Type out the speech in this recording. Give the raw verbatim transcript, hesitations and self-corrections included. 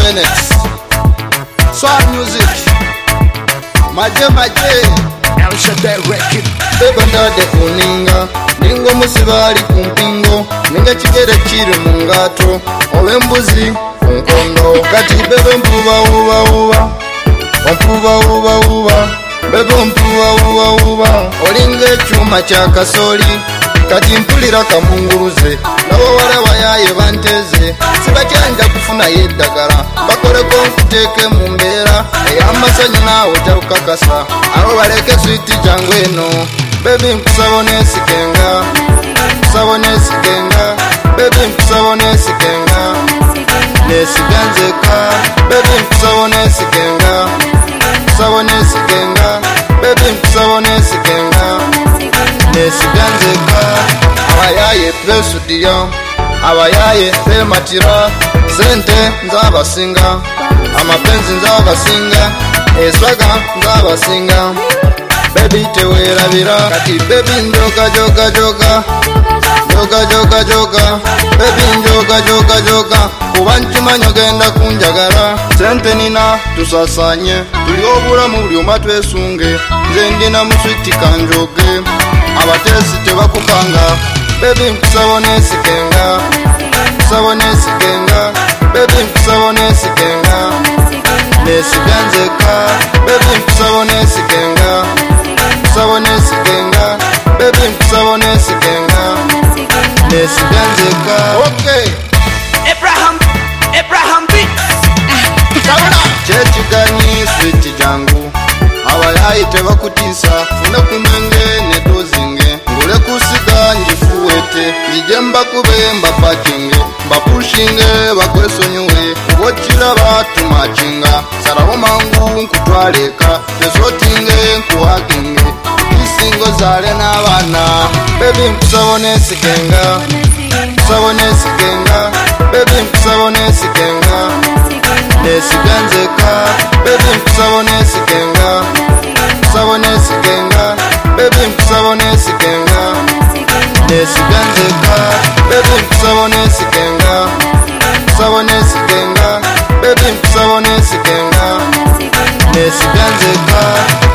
Bennett, Swag Music, Maje Maje, El Shaddai Record. Bebanda de uninga, ningo musibali kumpingo, ninga chigere chiri mungato, owe mbuzi kunkondo, kati bebe mpuba uba uba, mpuba uba uba, bebe mpuba uba uba, olinge chuma cha kasoli, kati mpulira kamunguruze, nabo wale wayaye banteze, sibakyanja kufuna yeddagala, bakoleko nkuteke mu mbeera ey'amasanyu naawe takukakasa, abo baleke switi jangu eno, bebi nkusaba oneesikenga, nkusaba oneesikenga, bebi nkusaba oneesikenga, neesiga nzeka, bebi nkusaba oneesikenga, nkusaba oneesikenga, bebi nkusaba oneesikenga, neesiga nzeka. Abayaye besudiya, abayaye bematira, sente nzabasinga, amapenzi nzabasinga, eswaga nzabasinga, baby tewerabira, kati baby njoka joka joka, joka joka joka, baby njoka joka joka, kuba nkimanyi ogenda kunjagala, sente nina tusasanye, tuli obulamu buli omu twesunge, nze ndina muswiti kanjoge, abateesi tebakukanga, baby nkusaba oneesikenga, nkusaba oneesikenga, baby nkusaba oneesikenga, neesiga nzeka, baby nkusaba oneesikenga, nkusaba oneesikenga, baby nkusaba oneesikenga, neesiga nzeka. Okay, Abraham, Abraham Beats. kyekiganyi switi jangu, abayayi tebakutiisa, funa kumenge nedozinge, ngule kusiga njifuwete, nzije mbakube mbapakinge, mbapushinge bakwesonyiwe, obokiraba tumakinga, sarawo mangu nkutwaleka, tesotinge nkuhaginge, isingo zale n'abaana, bebi nkusaba oneesikenga, nkusaba oneesikenga, bebi nkusaba oneesikenga, neesiga nzeka, bebi nkusaba oneesikenga, nkusaba oneesikenga, bebi nkusaba oneesikenga, neesiga nzeka, bebi nkusaba oneesikenga, nkusaba oneesikenga, bebi nkusaba oneesikenga, neesiga nzeka.